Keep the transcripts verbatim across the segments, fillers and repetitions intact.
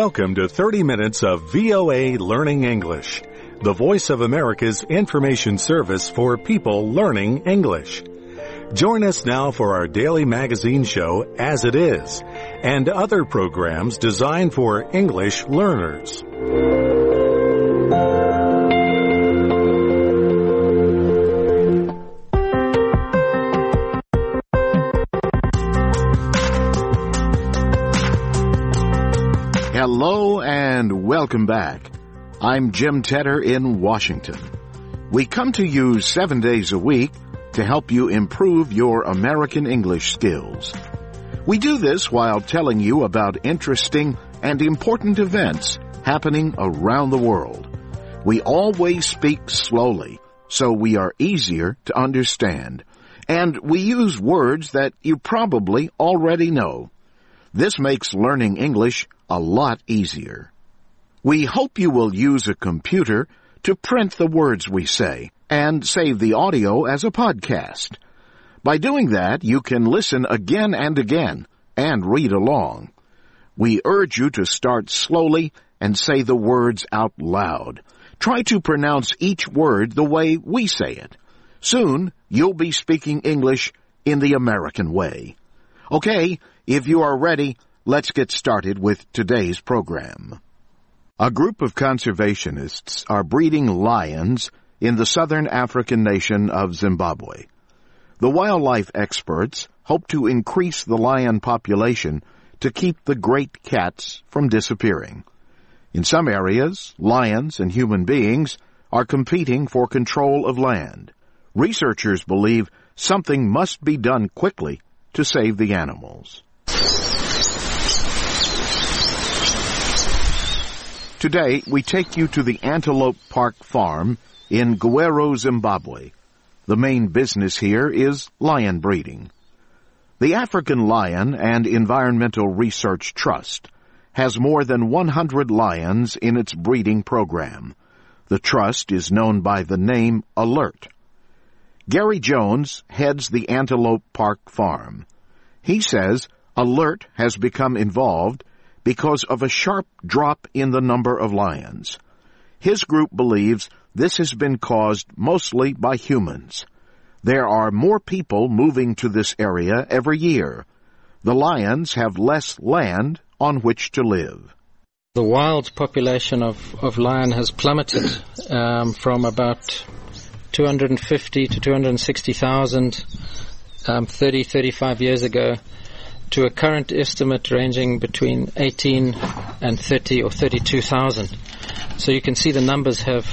Welcome to thirty minutes of V O A Learning English, the Voice of America's information service for people learning English. Join us now for our daily magazine show, As It Is, and other programs designed for English learners. Hello and welcome back. I'm Jim Tedder in Washington. We come to you seven days a week to help you improve your American English skills. We do this while telling you about interesting and important events happening around the world. We always speak slowly, so we are easier to understand. And we use words that you probably already know. This makes learning English a lot easier. We hope you will use a computer to print the words we say and save the audio as a podcast. By doing that, you can listen again and again and read along. We urge you to start slowly and say the words out loud. Try to pronounce each word the way we say it. Soon, you'll be speaking English in the American way. Okay, if you are ready, let's get started with today's program. A group of conservationists are breeding lions in the southern African nation of Zimbabwe. The wildlife experts hope to increase the lion population to keep the great cats from disappearing. In some areas, lions and human beings are competing for control of land. Researchers believe something must be done quickly to save the animals. Today, we take you to the Antelope Park Farm in Gweru, Zimbabwe. The main business here is lion breeding. The African Lion and Environmental Research Trust has more than one hundred lions in its breeding program. The trust is known by the name Alert. Gary Jones heads the Antelope Park Farm. He says Alert has become involved because of a sharp drop in the number of lions. His group believes this has been caused mostly by humans. There are more people moving to this area every year. The lions have less land on which to live. The wild population of, of lion has plummeted um, from about two hundred fifty to two hundred sixty thousand um, thirty, thirty-five years ago, to a current estimate ranging between eighteen and thirty or thirty-two thousand. So you can see the numbers have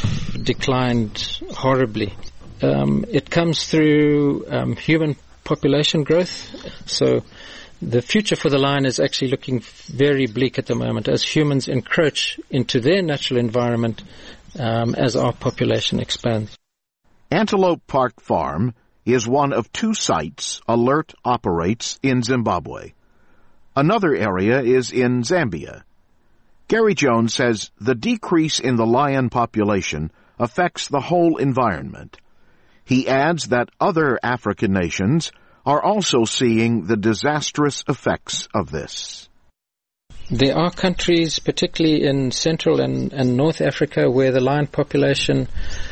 declined horribly. Um, it comes through um, human population growth. So the future for the lion is actually looking very bleak at the moment as humans encroach into their natural environment um, as our population expands. Antelope Park Farm is one of two sites Alert operates in Zimbabwe. Another area is in Zambia. Gary Jones says the decrease in the lion population affects the whole environment. He adds that other African nations are also seeing the disastrous effects of this. There are countries, particularly in Central and, and North Africa, where the lion population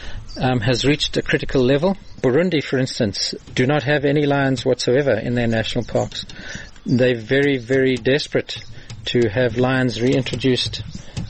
Um, has reached a critical level. Burundi, for instance, do not have any lions whatsoever in their national parks. They're very, very desperate to have lions reintroduced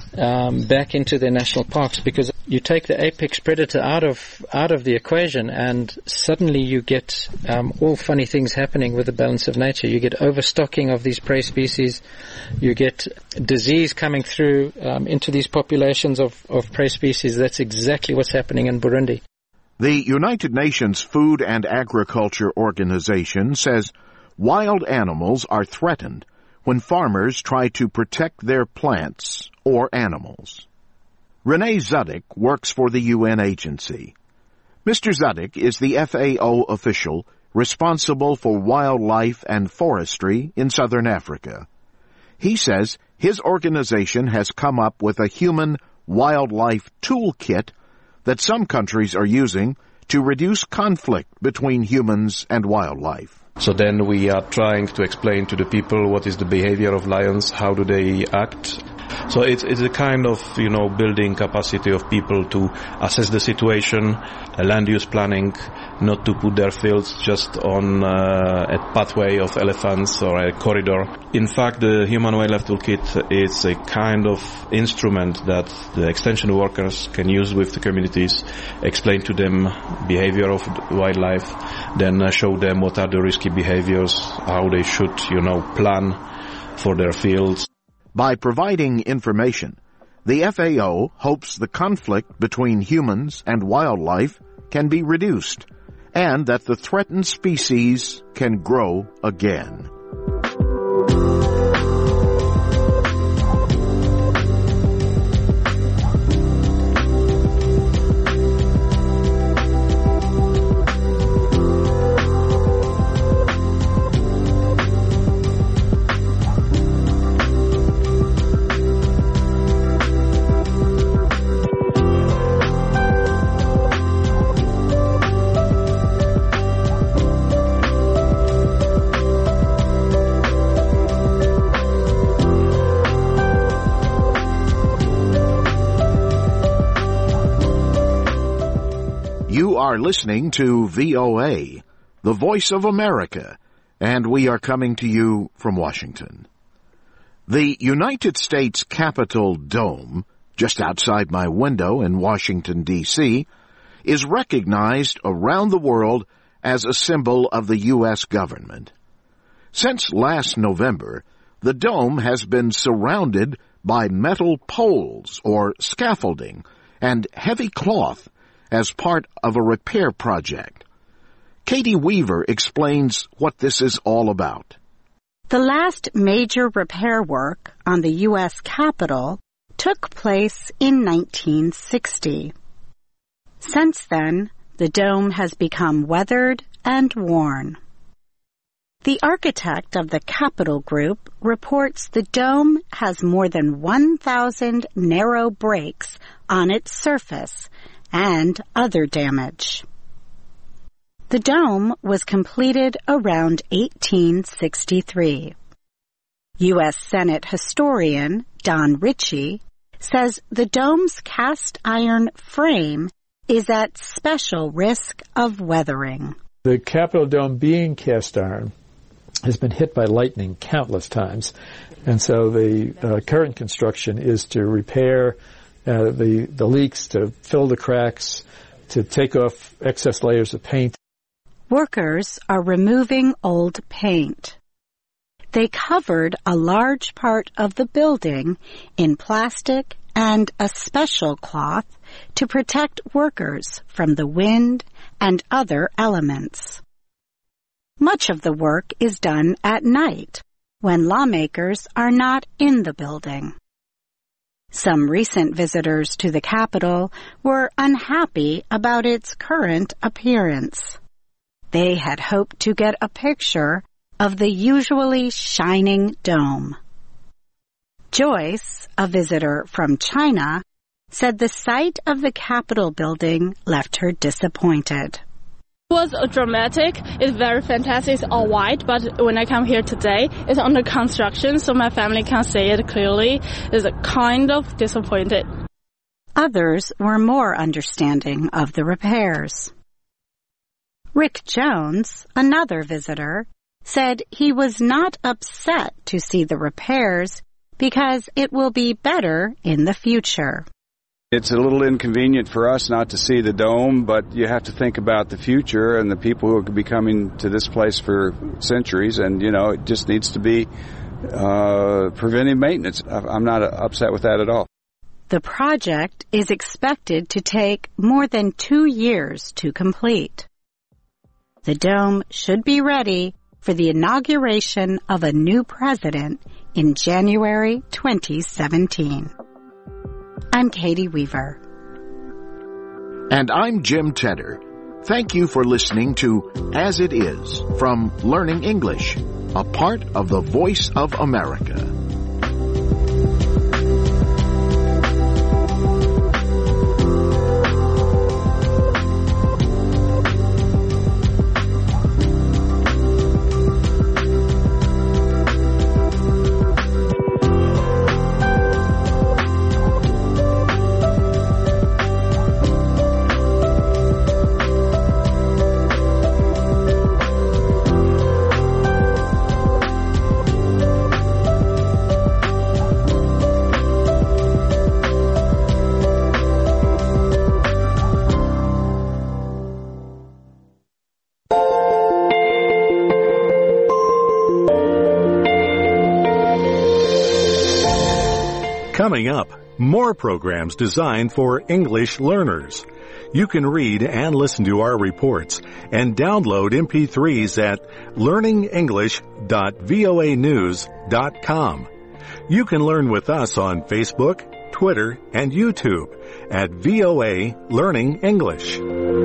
um, back into their national parks, because you take the apex predator out of out of the equation and suddenly you get um, all funny things happening with the balance of nature. You get overstocking of these prey species. You get disease coming through um, into these populations of, of prey species. That's exactly what's happening in Burundi. The United Nations Food and Agriculture Organization says wild animals are threatened when farmers try to protect their plants or animals. Renee Zudek works for the U N agency. Mister Zudek is the F A O official responsible for wildlife and forestry in southern Africa. He says his organization has come up with a human wildlife toolkit that some countries are using to reduce conflict between humans and wildlife. So then we are trying to explain to the people what is the behavior of lions, how do they act. So it's, it's a kind of, you know, building capacity of people to assess the situation, uh, land use planning, not to put their fields just on uh, a pathway of elephants or a corridor. In fact, the Human Wildlife Toolkit is a kind of instrument that the extension workers can use with the communities, explain to them behavior of wildlife, then uh, show them what are the risky behaviors, how they should, you know, plan for their fields. By providing information, the F A O hopes the conflict between humans and wildlife can be reduced and that the threatened species can grow again. You are listening to V O A, the Voice of America, and we are coming to you from Washington. The United States Capitol Dome, just outside my window in Washington, D C, is recognized around the world as a symbol of the U S government. Since last November, the dome has been surrounded by metal poles or scaffolding and heavy cloth as part of a repair project. Katie Weaver explains what this is all about. The last major repair work on the U S Capitol took place in nineteen sixty. Since then, the dome has become weathered and worn. The architect of the Capitol Group reports the dome has more than one thousand narrow breaks on its surface and other damage. The dome was completed around eighteen sixty-three. U S Senate historian Don Ritchie says the dome's cast iron frame is at special risk of weathering. The Capitol Dome, being cast iron, has been hit by lightning countless times, and so the uh, current construction is to repair Uh, the, the leaks, to fill the cracks, to take off excess layers of paint. Workers are removing old paint. They covered a large part of the building in plastic and a special cloth to protect workers from the wind and other elements. Much of the work is done at night, when lawmakers are not in the building. Some recent visitors to the Capitol were unhappy about its current appearance. They had hoped to get a picture of the usually shining dome. Joyce, a visitor from China, said the sight of the Capitol building left her disappointed. It was a dramatic, it's very fantastic, it's all white, but when I come here today, it's under construction, so my family can't see it clearly. It's kind of disappointed. Others were more understanding of the repairs. Rick Jones, another visitor, said he was not upset to see the repairs because it will be better in the future. It's a little inconvenient for us not to see the dome, but you have to think about the future and the people who will be coming to this place for centuries, and, you know, it just needs to be uh, preventive maintenance. I'm not upset with that at all. The project is expected to take more than two years to complete. The dome should be ready for the inauguration of a new president in January twenty seventeen. I'm Katie Weaver. And I'm Jim Tedder. Thank you for listening to As It Is from Learning English, a part of the Voice of America. Coming up, more programs designed for English learners. You can read and listen to our reports and download M P threes at learning english dot voa news dot com. You can learn with us on Facebook, Twitter, and YouTube at V O A Learning English.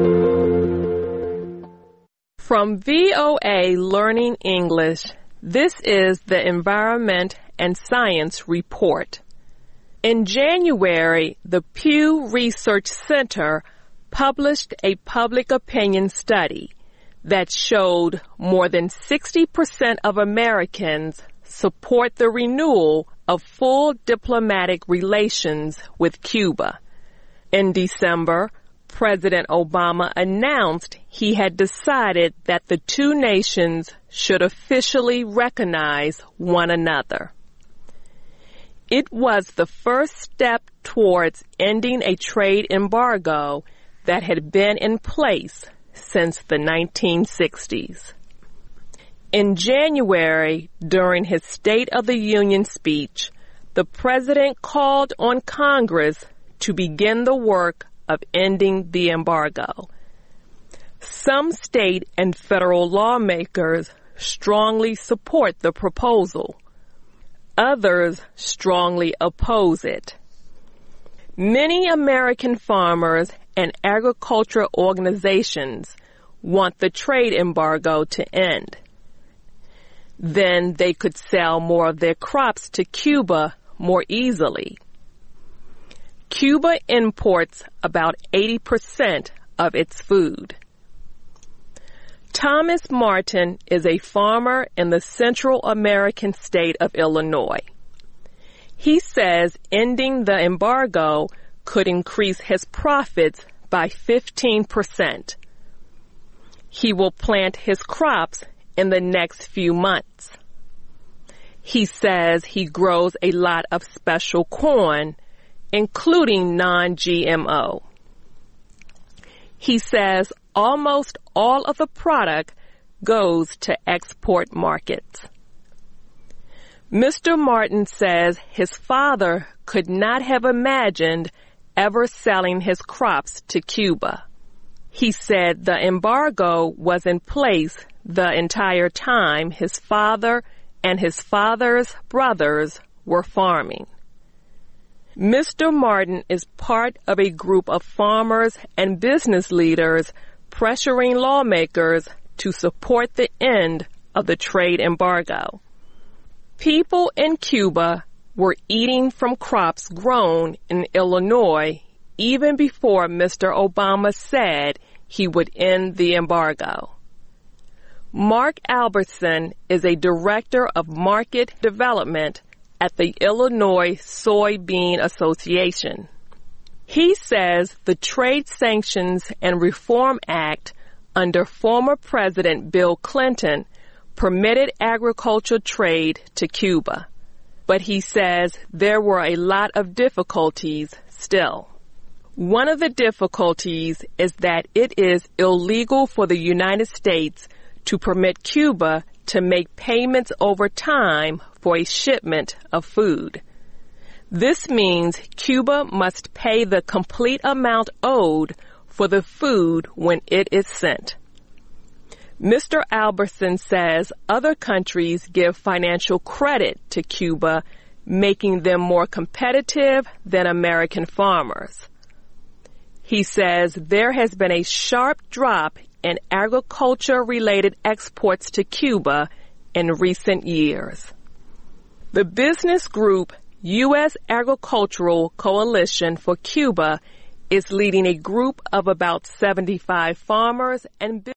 From V O A Learning English, this is the Environment and Science Report. In January, the Pew Research Center published a public opinion study that showed more than sixty percent of Americans support the renewal of full diplomatic relations with Cuba. In December, President Obama announced he had decided that the two nations should officially recognize one another. It was the first step towards ending a trade embargo that had been in place since the nineteen sixties. In January, during his State of the Union speech, the president called on Congress to begin the work of ending the embargo. Some state and federal lawmakers strongly support the proposal. Others strongly oppose it. Many American farmers and agriculture organizations want the trade embargo to end. Then they could sell more of their crops to Cuba more easily. Cuba imports about eighty percent of its food. Thomas Martin is a farmer in the Central American state of Illinois. He says ending the embargo could increase his profits by fifteen percent. He will plant his crops in the next few months. He says he grows a lot of special corn, including non G M O. He says almost all of the product goes to export markets. Mister Martin says his father could not have imagined ever selling his crops to Cuba. He said the embargo was in place the entire time his father and his father's brothers were farming. Mister Martin is part of a group of farmers and business leaders pressuring lawmakers to support the end of the trade embargo. People in Cuba were eating from crops grown in Illinois even before Mister Obama said he would end the embargo. Mark Albertson is a director of market development at the Illinois Soybean Association. He says the Trade Sanctions and Reform Act under former President Bill Clinton permitted agricultural trade to Cuba, but he says there were a lot of difficulties still. One of the difficulties is that it is illegal for the United States to permit Cuba to make payments over time for a shipment of food. This means Cuba must pay the complete amount owed for the food when it is sent. Mister Albertson says other countries give financial credit to Cuba, making them more competitive than American farmers. He says there has been a sharp drop in agriculture-related exports to Cuba in recent years. The business group U S Agricultural Coalition for Cuba is leading a group of about seventy-five farmers and businesses